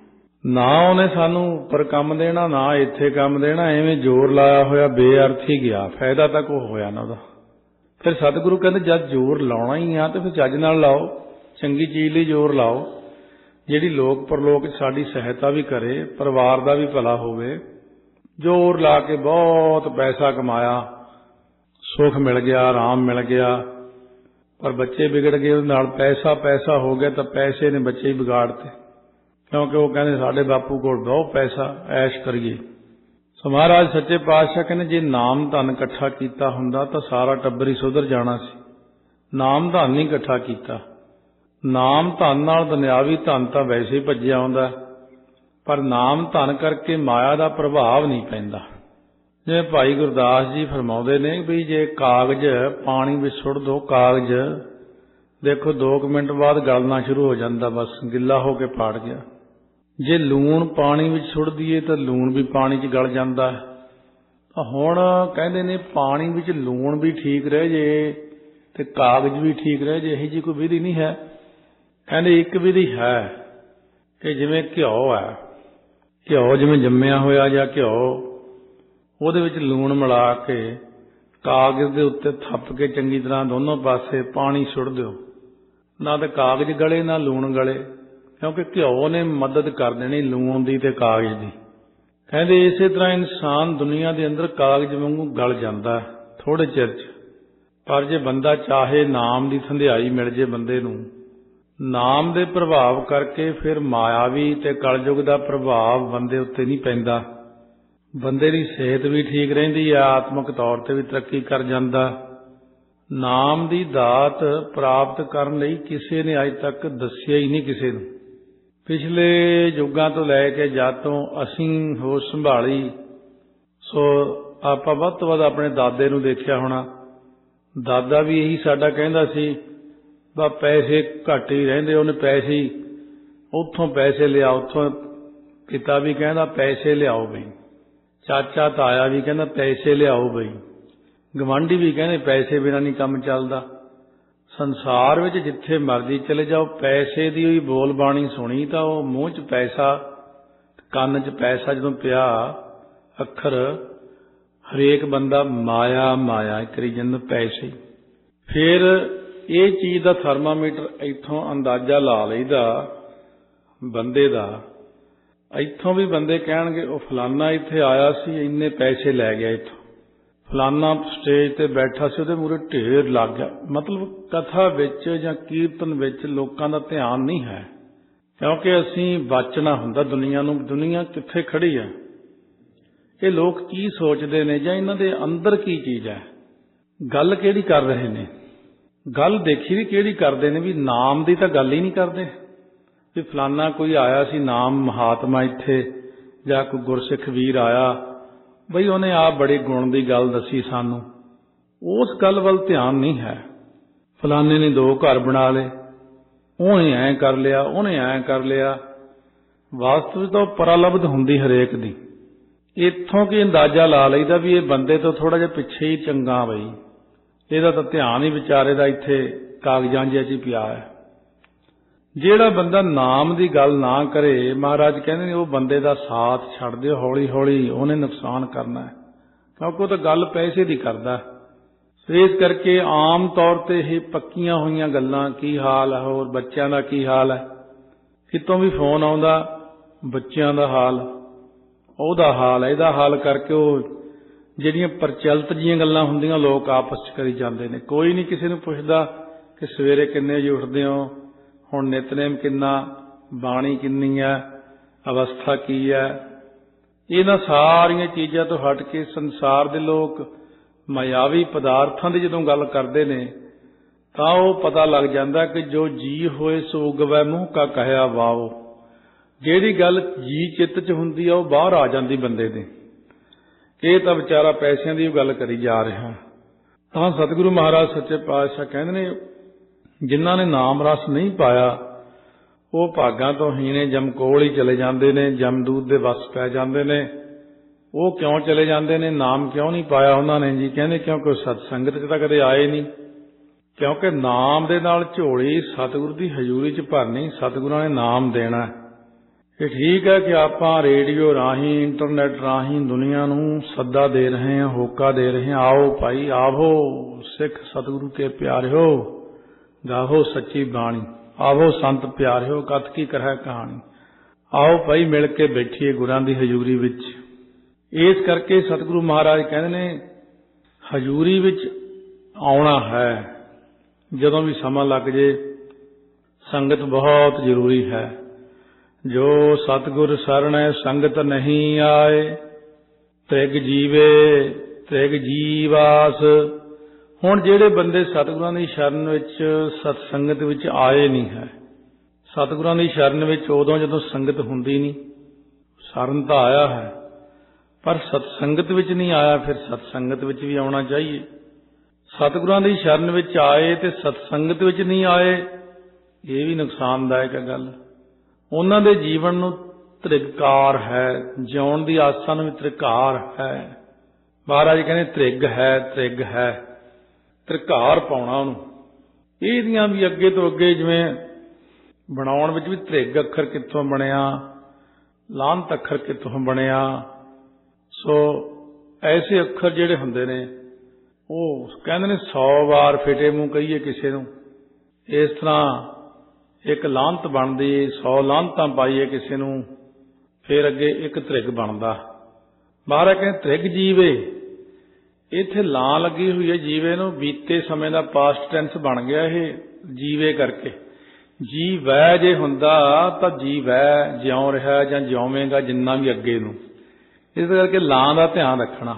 ਨਾ ਉਹਨੇ ਸਾਨੂੰ ਉੱਪਰ ਕੰਮ ਦੇਣਾ, ਨਾ ਇੱਥੇ ਕੰਮ ਦੇਣਾ। ਐਵੇਂ ਜ਼ੋਰ ਲਾਇਆ ਹੋਇਆ ਬੇਅਰਥ ਹੀ ਗਿਆ, ਫਾਇਦਾ ਤਾਂ ਕੋਈ ਹੋਇਆ ਨਾ ਉਹਦਾ। ਫਿਰ ਸਤਿਗੁਰੂ ਕਹਿੰਦੇ ਜਦ ਜ਼ੋਰ ਲਾਉਣਾ ਹੀ ਆ ਤੇ ਫਿਰ ਚੱਜ ਨਾਲ ਲਾਓ, ਚੰਗੀ ਚੀਜ਼ ਲਈ ਜ਼ੋਰ ਲਾਓ, ਜਿਹੜੀ ਲੋਕ ਪਰਲੋਕ ਸਾਡੀ ਸਹਾਇਤਾ ਵੀ ਕਰੇ, ਪਰਿਵਾਰ ਦਾ ਵੀ ਭਲਾ ਹੋਵੇ। ਜ਼ੋਰ ਲਾ ਕੇ ਬਹੁਤ ਪੈਸਾ ਕਮਾਇਆ, ਸੁੱਖ ਮਿਲ ਗਿਆ, ਆਰਾਮ ਮਿਲ ਗਿਆ, ਪਰ ਬੱਚੇ ਵਿਗੜ ਗਏ ਉਹਦੇ ਨਾਲ। ਪੈਸਾ ਹੋ ਗਿਆ ਤਾਂ ਪੈਸੇ ਨੇ ਬੱਚੇ ਹੀ ਵਿਗਾੜਤੇ, ਕਿਉਂਕਿ ਉਹ ਕਹਿੰਦੇ ਸਾਡੇ ਬਾਪੂ ਕੋਲ ਬਹੁਤ ਪੈਸਾ, ਐਸ਼ ਕਰੀਏ। ਸੋ ਮਹਾਰਾਜ ਸੱਚੇ ਪਾਤਸ਼ਾਹ ਕਹਿੰਦੇ ਜੇ ਨਾਮ ਧਨ ਇਕੱਠਾ ਕੀਤਾ ਹੁੰਦਾ ਤਾਂ ਸਾਰਾ ਟੱਬਰ ਹੀ ਸੁਧਰ ਜਾਣਾ ਸੀ। ਨਾਮ ਧਨ ਨਹੀਂ ਇਕੱਠਾ ਕੀਤਾ। ਨਾਮ ਧਨ ਨਾਲ ਦੁਨਿਆਵੀ ਧਨ ਤਾਂ ਵੈਸੇ ਹੀ ਭੱਜਿਆ ਆਉਂਦਾ, ਪਰ ਨਾਮ ਧਨ ਕਰਕੇ ਮਾਇਆ ਦਾ ਪ੍ਰਭਾਵ ਨਹੀਂ ਪੈਂਦਾ। ਜਿਵੇਂ ਭਾਈ ਗੁਰਦਾਸ ਜੀ ਫਰਮਾਉਂਦੇ ਨੇ ਵੀ ਜੇ ਕਾਗਜ਼ ਪਾਣੀ ਵਿੱਚ ਸੁੱਟ ਦੋ, ਕਾਗਜ਼ ਦੇਖੋ 2 ਮਿੰਟ ਬਾਅਦ ਗਲਣਾ ਸ਼ੁਰੂ ਹੋ ਜਾਂਦਾ, ਬਸ ਗਿੱਲਾ ਹੋ ਕੇ ਪਾੜ ਗਿਆ। ਜੇ ਲੂਣ ਪਾਣੀ ਵਿੱਚ ਸੁੱਟ ਦਈਏ ਤਾਂ ਲੂਣ ਵੀ ਪਾਣੀ 'ਚ ਗਲ ਜਾਂਦਾ। ਤਾਂ ਹੁਣ ਕਹਿੰਦੇ ਨੇ ਪਾਣੀ ਵਿੱਚ ਲੂਣ ਵੀ ਠੀਕ ਰਹਿ ਜੇ ਤੇ ਕਾਗਜ਼ ਵੀ ਠੀਕ ਰਹਿ ਜੇ, ਇਹੀ ਜਿਹੀ ਕੋਈ ਵਿਧੀ ਨਹੀਂ ਹੈ। ਕਹਿੰਦੇ ਇੱਕ ਵਿਧੀ ਹੈ ਕਿ ਜਿਵੇਂ ਘਿਓ ਹੈ, ਘਿਓ ਜਿਵੇਂ ਜੰਮਿਆ ਹੋਇਆ ਜਾਂ ਘਿਓ, ਉਹਦੇ ਵਿੱਚ ਲੂਣ ਮਿਲਾ ਕੇ ਕਾਗਜ਼ ਦੇ ਉੱਤੇ ਥੱਪ ਕੇ ਚੰਗੀ ਤਰ੍ਹਾਂ ਦੋਨੋਂ ਪਾਸੇ ਪਾਣੀ ਸੁੱਟ ਦਿਓ, ਨਾ ਤਾਂ ਕਾਗਜ਼ ਗਲੇ ਨਾ ਲੂਣ ਗਲੇ, ਕਿਉਂਕਿ ਘਿਓ ਨੇ ਮਦਦ ਕਰ ਦੇਣੀ ਲੂਣ ਦੀ ਤੇ ਕਾਗਜ਼ ਦੀ। ਕਹਿੰਦੇ ਇਸੇ ਤਰ੍ਹਾਂ ਇਨਸਾਨ ਦੁਨੀਆ ਦੇ ਅੰਦਰ ਕਾਗਜ਼ ਵਾਂਗੂ ਗਲ ਜਾਂਦਾ ਥੋੜੇ ਚਿਰ 'ਚ, ਪਰ ਜੇ ਬੰਦਾ ਚਾਹੇ ਨਾਮ ਦੀ ਸੰਧਿਆਈ ਮਿਲ ਜੇ ਬੰਦੇ ਨੂੰ, ਨਾਮ ਦੇ ਪ੍ਰਭਾਵ ਕਰਕੇ ਫਿਰ ਮਾਇਆਵੀ ਤੇ ਕਲਯੁਗ ਦਾ ਪ੍ਰਭਾਵ ਬੰਦੇ ਉੱਤੇ ਨਹੀਂ ਪੈਂਦਾ। ਬੰਦੇ ਦੀ ਸਿਹਤ ਵੀ ਠੀਕ ਰਹਿੰਦੀ ਆ, ਆਤਮਿਕ ਤੌਰ ਤੇ ਵੀ ਤਰੱਕੀ ਕਰ ਜਾਂਦਾ। ਨਾਮ ਦੀ ਦਾਤ ਪ੍ਰਾਪਤ ਕਰਨ ਲਈ ਕਿਸੇ ਨੇ ਅੱਜ ਤੱਕ ਦੱਸਿਆ ਹੀ ਨਹੀਂ ਕਿਸੇ ਨੂੰ। ਪਿਛਲੇ ਯੁੱਗਾਂ ਤੋਂ ਲੈ ਕੇ ਜਦ ਤੋਂ ਅਸੀਂ ਹੋਸ਼ ਸੰਭਾਲੀ, ਸੋ ਆਪਾਂ ਵੱਧ ਤੋਂ ਵੱਧ ਆਪਣੇ ਦਾਦੇ ਨੂੰ ਦੇਖਿਆ ਹੋਣਾ। ਦਾਦਾ ਵੀ ਇਹੀ ਸਾਡਾ ਕਹਿੰਦਾ ਸੀ, ਬਾ ਪੈਸੇ ਘੱਟ ਹੀ ਰਹਿੰਦੇ, ਉਹਨੇ ਪੈਸੇ ਹੀ ਉੱਥੋਂ ਪੈਸੇ ਲਿਆ, ਉੱਥੋਂ ਪਿਤਾ ਵੀ ਕਹਿੰਦਾ ਪੈਸੇ ਲਿਆਓ ਬਈ, ਚਾਚਾ ਤਾਇਆ ਵੀ ਕਹਿੰਦਾ ਪੈਸੇ ਲਿਆਓ ਬਈ, ਗਵਾਂਢੀ ਵੀ ਕਹਿੰਦੇ ਪੈਸੇ ਬਿਨਾਂ ਨਹੀਂ ਕੰਮ ਚੱਲਦਾ। ਸੰਸਾਰ ਵਿੱਚ ਜਿੱਥੇ ਮਰਜ਼ੀ ਚਲੇ ਜਾਓ, ਪੈਸੇ ਦੀ ਹੋਈ ਬੋਲ ਬਾਣੀ ਸੁਣੀ ਤਾਂ ਉਹ ਮੂੰਹ 'ਚ ਪੈਸਾ, ਕੰਨ 'ਚ ਪੈਸਾ ਜਦੋਂ ਪਿਆ ਅੱਖਰ, ਹਰੇਕ ਬੰਦਾ ਮਾਇਆ ਮਾਇਆ ਕਰੀ ਜਾਂਦਾ, ਪੈਸੇ। ਫਿਰ ਇਹ ਚੀਜ਼ ਦਾ ਥਰਮਾਮੀਟਰ ਇੱਥੋਂ ਅੰਦਾਜ਼ਾ ਲਾ ਲਈਦਾ ਬੰਦੇ ਦਾ। ਇੱਥੋਂ ਵੀ ਬੰਦੇ ਕਹਿਣਗੇ ਉਹ ਫਲਾਨਾ ਇੱਥੇ ਆਇਆ ਸੀ, ਇੰਨੇ ਪੈਸੇ ਲੈ ਗਿਆ ਇੱਥੋਂ, ਫਲਾਨਾ ਸਟੇਜ ਤੇ ਬੈਠਾ ਸੀ, ਉਹਦੇ ਮੂਹਰੇ ਢੇਰ ਲੱਗ ਗਿਆ। ਮਤਲਬ ਕਥਾ ਵਿੱਚ ਜਾਂ ਕੀਰਤਨ ਵਿੱਚ ਲੋਕਾਂ ਦਾ ਧਿਆਨ ਨਹੀਂ ਹੈ, ਕਿਉਂਕਿ ਅਸੀਂ ਬਚਣਾ ਹੁੰਦਾ ਦੁਨੀਆ ਨੂੰ। ਦੁਨੀਆ ਕਿੱਥੇ ਖੜੀ ਹੈ, ਇਹ ਲੋਕ ਕੀ ਸੋਚਦੇ ਨੇ, ਜਾਂ ਇਹਨਾਂ ਦੇ ਅੰਦਰ ਕੀ ਚੀਜ਼ ਹੈ, ਗੱਲ ਕਿਹੜੀ ਕਰ ਰਹੇ ਨੇ। ਗੱਲ ਦੇਖੀ ਵੀ ਕਿਹੜੀ ਕਰਦੇ ਨੇ, ਵੀ ਨਾਮ ਦੀ ਤਾਂ ਗੱਲ ਹੀ ਨਹੀਂ ਕਰਦੇ, ਵੀ ਫਲਾਨਾ ਕੋਈ ਆਇਆ ਸੀ ਨਾਮ ਮਹਾਤਮਾ ਇੱਥੇ, ਜਾਂ ਕੋਈ ਗੁਰਸਿੱਖ ਵੀਰ ਆਇਆ, ਬਈ ਉਹਨੇ ਆਪ ਬੜੇ ਗੁਣ ਦੀ ਗੱਲ ਦੱਸੀ ਸਾਨੂੰ, ਉਸ ਗੱਲ ਵੱਲ ਧਿਆਨ ਨਹੀਂ ਹੈ। ਫਲਾਨੇ ਨੇ 2 ਘਰ ਬਣਾ ਲਏ, ਉਹਨੇ ਐਂ ਕਰ ਲਿਆ, ਉਹਨੇ ਐਂ ਕਰ ਲਿਆ। ਵਾਸਤਵਿਕ ਤਾਂ ਪਰਾਲਬਧ ਹੁੰਦੀ ਹਰੇਕ ਦੀ। ਇੱਥੋਂ ਕੀ ਅੰਦਾਜ਼ਾ ਲਾ ਲਈਦਾ ਵੀ ਇਹ ਬੰਦੇ ਤੋਂ ਥੋੜਾ ਜਿਹਾ ਪਿੱਛੇ ਹੀ ਚੰਗਾ, ਬਈ ਇਹਦਾ ਤਾਂ ਧਿਆਨ ਹੀ ਵਿਚਾਰੇ ਦਾ ਇੱਥੇ ਕਾਗਜ਼ਾਂ ਜਿਹੇ 'ਚ ਪਿਆ ਹੈ। ਜਿਹੜਾ ਬੰਦਾ ਨਾਮ ਦੀ ਗੱਲ ਨਾ ਕਰੇ, ਮਹਾਰਾਜ ਕਹਿੰਦੇ ਨੇ ਉਹ ਬੰਦੇ ਦਾ ਸਾਥ ਛੱਡ ਦਿਓ, ਹੌਲੀ ਹੌਲੀ ਉਹਨੇ ਨੁਕਸਾਨ ਕਰਨਾ ਹੈ, ਕਿਉਂਕਿ ਉਹ ਤਾਂ ਗੱਲ ਪੈਸੇ ਦੀ ਕਰਦਾ। ਇਸ ਕਰਕੇ ਆਮ ਤੌਰ ਤੇ ਇਹ ਪੱਕੀਆਂ ਹੋਈਆਂ ਗੱਲਾਂ, ਕੀ ਹਾਲ ਹੈ, ਹੋਰ ਬੱਚਿਆਂ ਦਾ ਕੀ ਹਾਲ ਹੈ, ਕਿਤੋਂ ਵੀ ਫੋਨ ਆਉਂਦਾ, ਬੱਚਿਆਂ ਦਾ ਹਾਲ, ਉਹਦਾ ਹਾਲ, ਇਹਦਾ ਹਾਲ ਕਰਕੇ ਉਹ ਜਿਹੜੀਆਂ ਪ੍ਰਚਲਿਤ ਜੀਆਂ ਗੱਲਾਂ ਹੁੰਦੀਆਂ ਲੋਕ ਆਪਸ 'ਚ ਕਰੀ ਜਾਂਦੇ ਨੇ। ਕੋਈ ਨਹੀਂ ਕਿਸੇ ਨੂੰ ਪੁੱਛਦਾ ਕਿ ਸਵੇਰੇ ਕਿੰਨੇ ਵਜੇ ਉੱਠਦੇ ਹੋ, ਹੁਣ ਨਿਤਨੇਮ ਕਿੰਨਾ, ਬਾਣੀ ਕਿੰਨੀ ਹੈ, ਅਵਸਥਾ ਕੀ ਹੈ। ਇਹਨਾਂ ਸਾਰੀਆਂ ਚੀਜ਼ਾਂ ਤੋਂ ਹਟ ਕੇ ਸੰਸਾਰ ਦੇ ਲੋਕ ਮਾਇਆਵੀ ਪਦਾਰਥਾਂ ਦੀ ਜਦੋਂ ਗੱਲ ਕਰਦੇ ਨੇ ਤਾਂ ਉਹ ਪਤਾ ਲੱਗ ਜਾਂਦਾ ਕਿ ਜੋ ਜੀ ਹੋਏ ਸੋ ਉਗਵੈ ਮੂੰਹ ਕਾ ਕਹਿਆ ਵਾਓ। ਜਿਹੜੀ ਗੱਲ ਜੀ ਚਿੱਤ 'ਚ ਹੁੰਦੀ ਆ ਉਹ ਬਾਹਰ ਆ ਜਾਂਦੀ ਬੰਦੇ ਦੇ। ਇਹ ਤਾਂ ਵਿਚਾਰਾ ਪੈਸਿਆਂ ਦੀ ਗੱਲ ਕਰੀ ਜਾ ਰਿਹਾ। ਤਾਂ ਸਤਿਗੁਰੂ ਮਹਾਰਾਜ ਸੱਚੇ ਪਾਤਸ਼ਾਹ ਕਹਿੰਦੇ ਨੇ, ਜਿਨ੍ਹਾਂ ਨੇ ਨਾਮ ਰਸ ਨਹੀਂ ਪਾਇਆ ਉਹ ਭਾਗਾਂ ਤੋਂ ਹੀਣੇ ਜਮਕੋਲ ਹੀ ਚਲੇ ਜਾਂਦੇ ਨੇ, ਜਮਦੂਤ ਦੇ ਵਸ ਪੈ ਜਾਂਦੇ ਨੇ। ਉਹ ਕਿਉਂ ਚਲੇ ਜਾਂਦੇ ਨੇ, ਨਾਮ ਕਿਉਂ ਨਹੀਂ ਪਾਇਆ ਉਹਨਾਂ ਨੇ ਜੀ? ਕਹਿੰਦੇ ਕਿਉਂਕਿ ਸਤ ਸੰਗਤ 'ਚ ਤਾਂ ਕਦੇ ਆਏ ਨਹੀਂ। ਕਿਉਂਕਿ ਨਾਮ ਦੇ ਨਾਲ ਝੋਲੀ ਸਤਿਗੁਰੂ ਦੀ ਹਜ਼ੂਰੀ 'ਚ ਭਰਨੀ, ਸਤਿਗੁਰਾਂ ਨੇ ਨਾਮ ਦੇਣਾ। ਇਹ ਠੀਕ ਹੈ ਕਿ ਆਪਾਂ ਰੇਡੀਓ ਰਾਹੀਂ, ਇੰਟਰਨੈਟ ਰਾਹੀਂ ਦੁਨੀਆ ਨੂੰ ਸੱਦਾ ਦੇ ਰਹੇ ਹਾਂ, ਹੋਕਾ ਦੇ ਰਹੇ ਹਾਂ, ਆਓ ਭਾਈ ਆਵੋ ਸਿੱਖ ਸਤਿਗੁਰੂ ਕੇ ਪਿਆਰਿਓ, ਗਾਹੋ ਸੱਚੀ ਬਾਣੀ, ਆਵੋ ਸੰਤ ਪਿਆਰਿਓ, ਕਥ ਕੀ ਕਰਹਿ ਕਹਾਣੀ। ਆਓ ਭਾਈ ਮਿਲ ਕੇ ਬੈਠੀਏ ਗੁਰਾਂ ਦੀ ਹਜ਼ੂਰੀ ਵਿੱਚ। ਇਸ ਕਰਕੇ ਸਤਿਗੁਰੂ ਮਹਾਰਾਜ ਕਹਿੰਦੇ ਨੇ ਹਜ਼ੂਰੀ ਵਿੱਚ ਆਉਣਾ ਹੈ। ਜਦੋਂ ਵੀ ਸਮਾਂ ਲੱਗ ਜੇ, ਸੰਗਤ ਬਹੁਤ ਜ਼ਰੂਰੀ ਹੈ। ਜੋ ਸਤਿਗੁਰ ਸਰਣੈ ਸੰਗਤ ਨਹੀਂ ਆਏ, ਤ੍ਰਿਗ ਜੀਵੇ ਤ੍ਰਿਗ ਜੀਵਾਸ। ਹੁਣ ਜਿਹੜੇ ਬੰਦੇ ਸਤਿਗੁਰਾਂ ਦੀ ਸ਼ਰਨ ਵਿੱਚ, ਸਤ ਸੰਗਤ ਵਿੱਚ ਆਏ ਨਹੀਂ ਹੈ, ਸਤਿਗੁਰਾਂ ਦੀ ਸ਼ਰਨ ਵਿੱਚ ਉਦੋਂ ਜਦੋਂ ਸੰਗਤ ਹੁੰਦੀ ਨਹੀਂ, ਸ਼ਰਨ ਤਾਂ ਆਇਆ ਹੈ ਪਰ ਸਤ ਸੰਗਤ ਵਿੱਚ ਨਹੀਂ ਆਇਆ, ਫਿਰ ਸਤ ਸੰਗਤ ਵਿੱਚ ਵੀ ਆਉਣਾ ਚਾਹੀਏ। ਸਤਿਗੁਰਾਂ ਦੀ ਸ਼ਰਨ ਵਿੱਚ ਆਏ ਤੇ ਸਤ ਸੰਗਤ ਵਿੱਚ ਨਹੀਂ ਆਏ, ਇਹ ਵੀ ਨੁਕਸਾਨਦਾਇਕ ਹੈ ਗੱਲ। ਉਹਨਾਂ ਦੇ ਜੀਵਨ ਨੂੰ ਤ੍ਰਿਗਕਾਰ ਹੈ, ਜਿਉਣ ਦੀ ਆਸਾਂ ਨੂੰ ਵੀ ਤ੍ਰਿਕਾਰ ਹੈ। ਮਹਾਰਾਜ ਕਹਿੰਦੇ ਤ੍ਰਿਗ ਹੈ, ਤ੍ਰਿਗ ਹੈ, ਤ੍ਰਿਕਾਰ ਪਾਉਣਾ ਉਹਨੂੰ। ਇਹਦੀਆਂ ਵੀ ਅੱਗੇ ਤੋਂ ਅੱਗੇ, ਜਿਵੇਂ ਬਣਾਉਣ ਵਿੱਚ ਵੀ ਤ੍ਰਿਗ ਅੱਖਰ ਕਿੱਥੋਂ ਬਣਿਆ, ਲਾਂਤ ਅੱਖਰ ਕਿੱਥੋਂ ਬਣਿਆ। ਸੋ ਐਸੇ ਅੱਖਰ ਜਿਹੜੇ ਹੁੰਦੇ ਨੇ ਉਹ ਕਹਿੰਦੇ ਨੇ 100 ਵਾਰ ਫਿਟੇ ਮੂੰਹ ਕਹੀਏ ਕਿਸੇ ਨੂੰ, ਇਸ ਤਰ੍ਹਾਂ ਇੱਕ ਲਾਂਤ ਬਣਦੀ, 100 ਲਾਂਤਾਂ ਪਾਈਏ ਕਿਸੇ ਨੂੰ, ਫਿਰ ਅੱਗੇ ਇੱਕ ਤ੍ਰਿਗ ਬਣਦਾ। ਮਹਾਰਾਜ ਕਹਿੰਦੇ ਤ੍ਰਿਗ ਜੀਵੇ, ਇੱਥੇ ਲਾਂ ਲੱਗੀ ਹੋਈ ਹੈ ਜੀਵੇ ਨੂੰ, ਬੀਤੇ ਸਮੇਂ ਦਾ ਪਾਸਟ ਟੈਂਸ ਬਣ ਗਿਆ ਇਹ ਜੀਵੇ ਕਰਕੇ। ਜੀ ਵੈ ਜੇ ਹੁੰਦਾ ਤਾਂ ਜੀ ਵੈ, ਜਿਉਂ ਰਿਹਾ ਜਾਂ ਜਿਉਵੇਂਗਾ, ਜਿੰਨਾ ਵੀ ਅੱਗੇ ਨੂੰ। ਇਸ ਕਰਕੇ ਲਾਂ ਦਾ ਧਿਆਨ ਰੱਖਣਾ।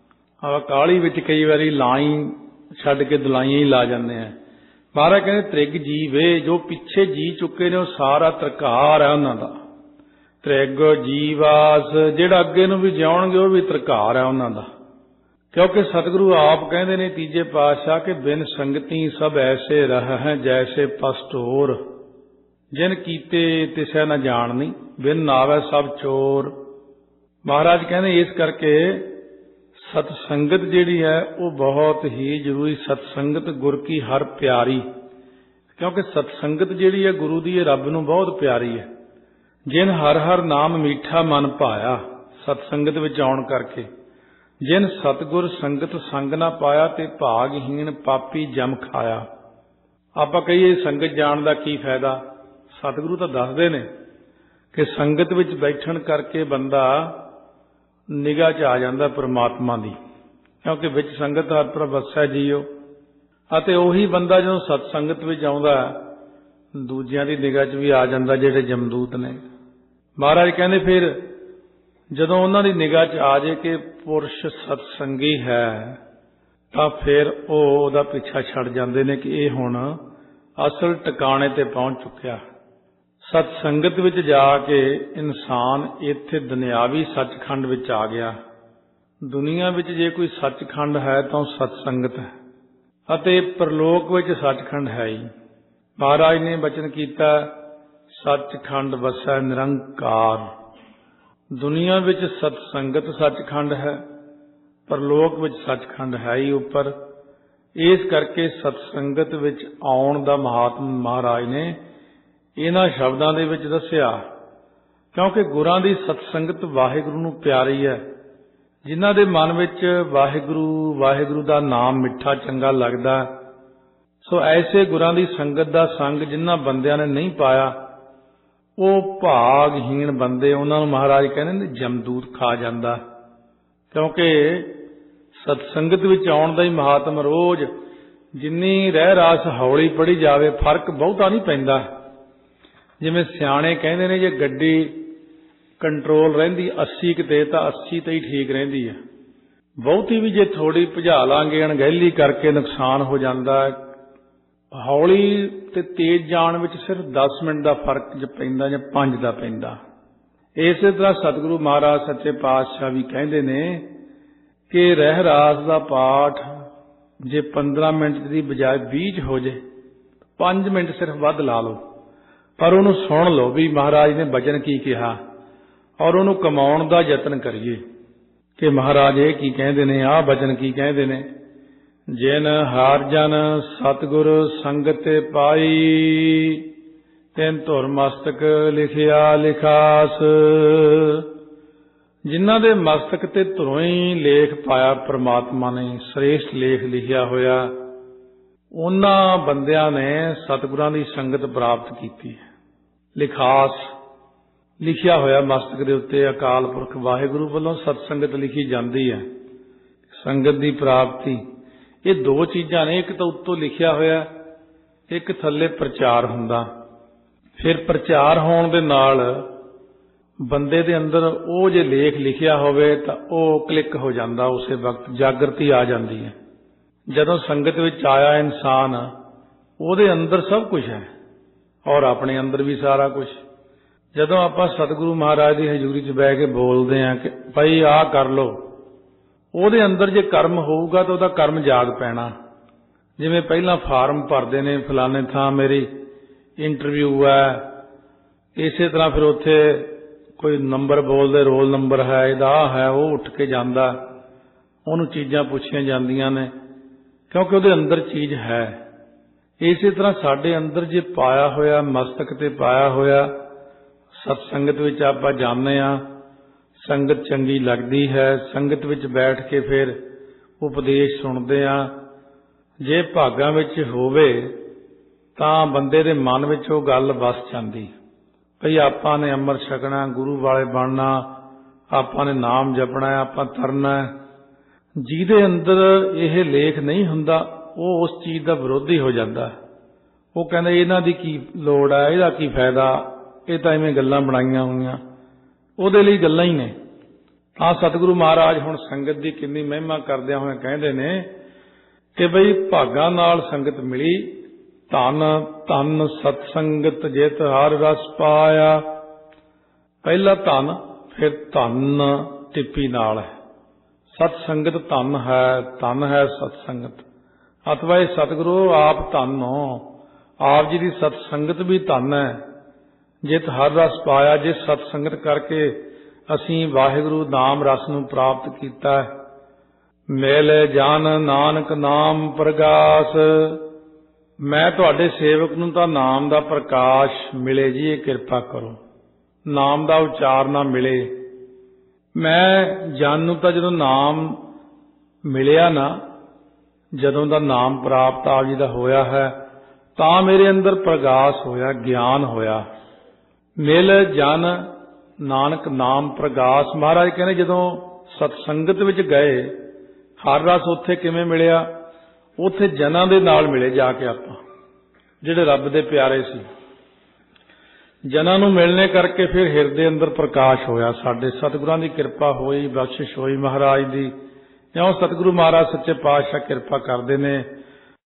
ਕਾਹਲੀ ਵਿੱਚ ਕਈ ਵਾਰੀ ਲਾਂ ਹੀ ਛੱਡ ਕੇ ਦਲਾਈਆਂ ਹੀ ਲਾ ਜਾਂਦੇ ਆ। ਮਹਾਰਾਜ ਕਹਿੰਦੇ ਤ੍ਰਿਗ ਜੀਵੇ, ਜੋ ਪਿੱਛੇ ਜੀ ਚੁੱਕੇ ਨੇ ਉਹ ਸਾਰਾ ਤ੍ਰਿਕਾਰ ਹੈ ਉਹਨਾਂ ਦਾ। ਤ੍ਰਿਗ ਜੀਵਾਸ, ਜਿਹੜਾ ਅੱਗੇ ਨੂੰ ਵੀ ਜਿਉਣਗੇ ਉਹ ਵੀ ਤ੍ਰਿਕਾਰ ਹੈ ਉਹਨਾਂ ਦਾ। ਕਿਉਂਕਿ ਸਤਿਗੁਰੂ ਆਪ ਕਹਿੰਦੇ ਨੇ ਤੀਜੇ ਪਾਤਸ਼ਾਹ ਕਿ ਬਿਨ ਸੰਗਤੀ ਸਭ ਐਸੇ ਰਹਿ ਜੈਸੇ ਪਸਟ ਹੋਰ, ਜਿਨ ਕੀਤੇ ਤਿਸੈ ਨ ਜਾਣਨੀ, ਬਿਨ ਨਾਵੈ ਸਭ ਚੋਰ। ਮਹਾਰਾਜ ਕਹਿੰਦੇ ਇਸ ਕਰਕੇ ਸਤ ਸੰਗਤ ਜਿਹੜੀ ਹੈ ਉਹ ਬਹੁਤ ਹੀ ਜ਼ਰੂਰੀ। ਸਤ ਸੰਗਤ ਗੁਰ ਕੀ ਹਰ ਪਿਆਰੀ, क्योंकि सतसंगत जिहड़ी है गुरु दी रब नूं बहुत प्यारी है। जिन हर हर नाम मीठा मन भाया, सतसंगत विच आउण करके जिन सतगुर संगत संग ना पाया ते भागहीन पापी जम खाया। आपां कहीए संगत जाण दा की फायदा, सतगुरु तां दसदे ने कि संगत विच बैठण करके बंदा निगाह च आ जांदा परमात्मा दी, क्योंकि विच संगत हर प्रभ वसै जीओ। ਅਤੇ ਉਹੀ ਬੰਦਾ ਜਦੋਂ ਸਤਸੰਗਤ ਵਿੱਚ ਆਉਂਦਾ ਦੂਜਿਆਂ ਦੀ ਨਿਗਾਹ 'ਚ ਵੀ ਆ ਜਾਂਦਾ ਜਿਹੜੇ ਜਮਦੂਤ ਨੇ। ਮਹਾਰਾਜ ਕਹਿੰਦੇ ਫਿਰ ਜਦੋਂ ਉਹਨਾਂ ਦੀ ਨਿਗਾਹ 'ਚ ਆ ਜੇ ਕਿ ਪੁਰਸ਼ ਸਤਸੰਗੀ ਹੈ ਤਾਂ ਫਿਰ ਉਹ ਉਹਦਾ ਪਿੱਛਾ ਛੱਡ ਜਾਂਦੇ ਨੇ ਕਿ ਇਹ ਹੁਣ ਅਸਲ ਟਿਕਾਣੇ ਤੇ ਪਹੁੰਚ ਚੁੱਕਿਆ। ਸਤਸੰਗਤ ਵਿੱਚ ਜਾ ਕੇ ਇਨਸਾਨ ਇੱਥੇ ਦੁਨਿਆਵੀ ਸੱਚਖੰਡ ਵਿੱਚ ਆ ਗਿਆ। ਦੁਨੀਆ ਵਿੱਚ ਜੇ ਕੋਈ ਸੱਚਖੰਡ ਹੈ ਤਾਂ ਉਹ ਸਤਸੰਗਤ ਹੈ ਅਤੇ ਪ੍ਰਲੋਕ ਵਿੱਚ ਸੱਚਖੰਡ ਹੈ ਹੀ। ਮਹਾਰਾਜ ਨੇ ਬਚਨ ਕੀਤਾ ਸੱਚਖੰਡ ਵਸੈ ਨਿਰੰਕਾਰ। ਦੁਨੀਆ ਵਿੱਚ ਸਤਸੰਗਤ ਸੱਚਖੰਡ ਹੈ, ਪ੍ਰਲੋਕ ਵਿੱਚ ਸੱਚਖੰਡ ਹੈ ਹੀ ਉੱਪਰ। ਇਸ ਕਰਕੇ ਸਤਸੰਗਤ ਵਿੱਚ ਆਉਣ ਦਾ ਮਹਾਤਮ ਮਹਾਰਾਜ ਨੇ ਇਹਨਾਂ ਸ਼ਬਦਾਂ ਦੇ ਵਿੱਚ ਦੱਸਿਆ, ਕਿਉਂਕਿ ਗੁਰਾਂ ਦੀ ਸਤਸੰਗਤ ਵਾਹਿਗੁਰੂ ਨੂੰ ਪਿਆਰੀ ਹੈ। ਜਿਨ੍ਹਾਂ ਦੇ ਮਨ ਵਿੱਚ ਵਾਹਿਗੁਰੂ ਵਾਹਿਗੁਰੂ ਦਾ ਨਾਮ ਮਿੱਠਾ ਚੰਗਾ ਲੱਗਦਾ, ਸੋ ਐਸੇ ਗੁਰਾਂ ਦੀ ਸੰਗਤ ਦਾ ਸੰਗ ਜਿਨ੍ਹਾਂ ਬੰਦਿਆਂ ਨੇ ਨਹੀਂ ਪਾਇਆ ਉਹ ਭਾਗਹੀਣ ਬੰਦੇ, ਉਹਨਾਂ ਨੂੰ ਮਹਾਰਾਜ ਕਹਿੰਦੇ ਨੇ ਜਮਦੂਤ ਖਾ ਜਾਂਦਾ। ਕਿਉਂਕਿ ਸਤਸੰਗਤ ਵਿੱਚ ਆਉਣ ਦਾ ਹੀ ਮਹਾਤਮ ਰੋਜ਼ ਜਿੰਨੀ ਰਹਿ ਰਾਸ ਹੌਲੀ ਪੜੀ ਜਾਵੇ ਫਰਕ ਬਹੁਤਾ ਨਹੀਂ ਪੈਂਦਾ। ਜਿਵੇਂ ਸਿਆਣੇ ਕਹਿੰਦੇ ਨੇ ਜੇ ਗੱਡੀ ਕੰਟਰੋਲ ਰਹਿੰਦੀ 80 ਕਿਤੇ ਤਾਂ 80 ਤੇ ਹੀ ਠੀਕ ਰਹਿੰਦੀ ਹੈ। ਬਹੁਤੀ ਵੀ ਜੇ ਥੋੜੀ ਭਜਾ ਲਾਂਗੇ ਅਣਗਹਿਲੀ ਕਰਕੇ ਨੁਕਸਾਨ ਹੋ ਜਾਂਦਾ। ਹੌਲੀ ਤੇ ਤੇਜ਼ ਜਾਣ ਵਿੱਚ ਸਿਰਫ 10 ਮਿੰਟ ਦਾ ਫਰਕ ਜ ਪੈਂਦਾ ਜਾਂ 5 ਦਾ ਪੈਂਦਾ। ਇਸੇ ਤਰ੍ਹਾਂ ਸਤਿਗੁਰੂ ਮਹਾਰਾਜ ਸੱਚੇ ਪਾਤਸ਼ਾਹ ਵੀ ਕਹਿੰਦੇ ਨੇ ਕਿ ਰਹਿ ਰਾਸ ਦਾ ਪਾਠ ਜੇ 15 ਮਿੰਟ ਦੀ ਬਜਾਏ 20 ਹੋ ਜੇ, 5 ਮਿੰਟ ਸਿਰਫ ਵੱਧ ਲਾ ਲਓ, ਪਰ ਉਹਨੂੰ ਸੁਣ ਲਓ ਵੀ ਮਹਾਰਾਜ ਨੇ ਬਚਨ ਕੀ ਕਿਹਾ ਔਰ ਉਹਨੂੰ ਕਮਾਉਣ ਦਾ ਯਤਨ ਕਰੀਏ ਕਿ ਮਹਾਰਾਜ ਇਹ ਕੀ ਕਹਿੰਦੇ ਨੇ, ਆਹ ਬਚਨ ਕੀ ਕਹਿੰਦੇ ਨੇ। ਜਿਨ ਹਾਰ ਜਨ ਸਤਿਗੁਰ ਸੰਗਤ ਪਾਈ, ਤਿਨ ਧੁਰ ਮਸਤਕ ਲਿਖਿਆ ਲਿਖਾਸ। ਜਿਨ੍ਹਾਂ ਦੇ ਮਸਤਕ ਤੇ ਧੁਰੋਂ ਹੀ ਲੇਖ ਪਾਇਆ ਪ੍ਰਮਾਤਮਾ ਨੇ, ਸ੍ਰੇਸ਼ਟ ਲੇਖ ਲਿਖਿਆ ਹੋਇਆ, ਉਹਨਾਂ ਬੰਦਿਆਂ ਨੇ ਸਤਿਗੁਰਾਂ ਦੀ ਸੰਗਤ ਪ੍ਰਾਪਤ ਕੀਤੀ ਹੈ। ਲਿਖਾਸ ਲਿਖਿਆ ਹੋਇਆ ਮਸਤਕ ਦੇ ਉੱਤੇ ਅਕਾਲ ਪੁਰਖ ਵਾਹਿਗੁਰੂ ਵੱਲੋਂ ਸਤਸੰਗਤ ਲਿਖੀ ਜਾਂਦੀ ਹੈ। ਸੰਗਤ ਦੀ ਪ੍ਰਾਪਤੀ ਇਹ ਦੋ ਚੀਜ਼ਾਂ ਨੇ, ਇੱਕ ਤਾਂ ਉੱਤੋਂ ਲਿਖਿਆ ਹੋਇਆ, ਇੱਕ ਥੱਲੇ ਪ੍ਰਚਾਰ ਹੁੰਦਾ। ਫਿਰ ਪ੍ਰਚਾਰ ਹੋਣ ਦੇ ਨਾਲ ਬੰਦੇ ਦੇ ਅੰਦਰ ਉਹ ਜੇ ਲੇਖ ਲਿਖਿਆ ਹੋਵੇ ਤਾਂ ਉਹ ਕਲਿੱਕ ਹੋ ਜਾਂਦਾ, ਉਸੇ ਵਕਤ ਜਾਗਰਤੀ ਆ ਜਾਂਦੀ ਹੈ। ਜਦੋਂ ਸੰਗਤ ਵਿੱਚ ਆਇਆ ਇਨਸਾਨ ਉਹਦੇ ਅੰਦਰ ਸਭ ਕੁਝ ਹੈ ਔਰ ਆਪਣੇ ਅੰਦਰ ਵੀ ਸਾਰਾ ਕੁਝ। ਜਦੋਂ ਆਪਾਂ ਸਤਿਗੁਰੂ ਮਹਾਰਾਜ ਦੀ ਹਜ਼ੂਰੀ 'ਚ ਬਹਿ ਕੇ ਬੋਲਦੇ ਹਾਂ ਕਿ ਭਾਈ ਆਹ ਕਰ ਲਓ, ਉਹਦੇ ਅੰਦਰ ਜੇ ਕਰਮ ਹੋਊਗਾ ਤਾਂ ਉਹਦਾ ਕਰਮ ਜਾਗ ਪੈਣਾ। ਜਿਵੇਂ ਪਹਿਲਾਂ ਫਾਰਮ ਭਰਦੇ ਨੇ ਫਲਾਣੇ ਥਾਂ ਮੇਰੀ ਇੰਟਰਵਿਊ ਹੈ, ਇਸੇ ਤਰ੍ਹਾਂ ਫਿਰ ਉੱਥੇ ਕੋਈ ਨੰਬਰ ਬੋਲਦੇ, ਰੋਲ ਨੰਬਰ ਹੈ ਇਹਦਾ, ਆਹ ਹੈ, ਉਹ ਉੱਠ ਕੇ ਜਾਂਦਾ, ਉਹਨੂੰ ਚੀਜ਼ਾਂ ਪੁੱਛੀਆਂ ਜਾਂਦੀਆਂ ਨੇ ਕਿਉਂਕਿ ਉਹਦੇ ਅੰਦਰ ਚੀਜ਼ ਹੈ। ਇਸੇ ਤਰ੍ਹਾਂ ਸਾਡੇ ਅੰਦਰ ਜੇ ਪਾਇਆ ਹੋਇਆ, ਮਸਤਕ ਤੇ ਪਾਇਆ ਹੋਇਆ, ਸਤਸੰਗਤ ਵਿੱਚ ਆਪਾਂ ਜਾਂਦੇ ਹਾਂ, ਸੰਗਤ ਚੰਗੀ ਲੱਗਦੀ ਹੈ, ਸੰਗਤ ਵਿੱਚ ਬੈਠ ਕੇ ਫਿਰ ਉਪਦੇਸ਼ ਸੁਣਦੇ ਹਾਂ। ਜੇ ਭਾਗਾਂ ਵਿੱਚ ਹੋਵੇ ਤਾਂ ਬੰਦੇ ਦੇ ਮਨ ਵਿੱਚ ਉਹ ਗੱਲ ਵਸ ਜਾਂਦੀ, ਭਈ ਆਪਾਂ ਨੇ ਅੰਮ੍ਰਿਤ ਛਕਣਾ, ਗੁਰੂ ਵਾਲੇ ਬਣਨਾ, ਆਪਾਂ ਨੇ ਨਾਮ ਜਪਣਾ, ਆਪਾਂ ਤਰਨਾ। ਜਿਹਦੇ ਅੰਦਰ ਇਹ ਲੇਖ ਨਹੀਂ ਹੁੰਦਾ ਉਹ ਉਸ ਚੀਜ਼ ਦਾ ਵਿਰੋਧੀ ਹੋ ਜਾਂਦਾ। ਉਹ ਕਹਿੰਦਾ ਇਹਨਾਂ ਦੀ ਕੀ ਲੋੜ ਹੈ, ਇਹਦਾ ਕੀ ਫਾਇਦਾ, ਇਹ ਤਾਂ ਐਵੇਂ ਗੱਲਾਂ ਬਣਾਈਆਂ ਹੋਈਆਂ, ਉਹਦੇ ਲਈ ਗੱਲਾਂ ਹੀ ਨੇ। ਤਾਂ ਸਤਿਗੁਰੂ ਮਹਾਰਾਜ ਹੁਣ ਸੰਗਤ ਦੀ ਕਿੰਨੀ ਮਹਿਮਾ ਕਰਦਿਆਂ ਹੋਏ ਕਹਿੰਦੇ ਨੇ ਕਿ ਬਈ ਭਾਗਾਂ ਨਾਲ ਸੰਗਤ ਮਿਲੀ, ਧਨ ਧਨ ਸਤਸੰਗਤ ਜਿਤ ਹਰ ਰਸ ਪਾਇਆ। ਪਹਿਲਾ ਧਨ, ਫਿਰ ਧਨ ਟਿੱਪੀ ਨਾਲ ਹੈ। ਸਤਸੰਗਤ ਧਨ ਹੈ ਸਤਸੰਗਤ। ਅਥਵਾ ਇਹ ਸਤਿਗੁਰੂ ਆਪ ਧਨ ਹੋ, ਆਪ ਜੀ ਦੀ ਸਤਸੰਗਤ ਵੀ ਧਨ ਹੈ। ਜਿਤ ਹਰ ਰਸ ਪਾਇਆ, ਜਿਸ ਸਤਸੰਗਤ ਕਰਕੇ ਅਸੀਂ ਵਾਹਿਗੁਰੂ ਨਾਮ ਰਸ ਨੂੰ ਪ੍ਰਾਪਤ ਕੀਤਾ। ਮਿਲ ਜਾਨ ਨਾਨਕ ਨਾਮ ਪ੍ਰਗਾਸ, ਮੈਂ ਤੁਹਾਡੇ ਸੇਵਕ ਨੂੰ ਤਾਂ ਨਾਮ ਦਾ ਪ੍ਰਕਾਸ਼ ਮਿਲੇ ਜੀ, ਇਹ ਕਿਰਪਾ ਕਰੋ। ਨਾਮ ਦਾ ਉਚਾਰ ਨਾ ਮਿਲੇ। ਮੈਂ ਜਨ ਨੂੰ ਤਾਂ ਜਦੋਂ ਨਾਮ ਮਿਲਿਆ ਨਾ, ਜਦੋਂ ਦਾ ਨਾਮ ਪ੍ਰਾਪਤ ਆਪ ਜੀ ਦਾ ਹੋਇਆ ਹੈ, ਤਾਂ ਮੇਰੇ ਅੰਦਰ ਪ੍ਰਗਾਸ ਹੋਇਆ, ਗਿਆਨ ਹੋਇਆ। ਮਿਲ ਜਨ ਨਾਨਕ ਨਾਮ ਪ੍ਰਗਾਸ। ਮਹਾਰਾਜ ਕਹਿੰਦੇ ਜਦੋਂ ਸਤਸੰਗਤ ਵਿੱਚ ਗਏ, ਹਰ ਰਸ ਉੱਥੇ ਕਿਵੇਂ ਮਿਲਿਆ? ਉੱਥੇ ਜਨਾਂ ਦੇ ਨਾਲ ਮਿਲੇ ਜਾ ਕੇ ਆਪਾਂ, ਜਿਹੜੇ ਰੱਬ ਦੇ ਪਿਆਰੇ ਸੀ। ਜਨਾਂ ਨੂੰ ਮਿਲਣੇ ਕਰਕੇ ਫਿਰ ਹਿਰਦੇ ਅੰਦਰ ਪ੍ਰਕਾਸ਼ ਹੋਇਆ। ਸਾਡੇ ਸਤਿਗੁਰਾਂ ਦੀ ਕਿਰਪਾ ਹੋਈ, ਬਖਸ਼ਿਸ਼ ਹੋਈ ਮਹਾਰਾਜ ਦੀ। ਇਉਂ ਸਤਿਗੁਰੂ ਮਹਾਰਾਜ ਸੱਚੇ ਪਾਤਸ਼ਾਹ ਕਿਰਪਾ ਕਰਦੇ ਨੇ।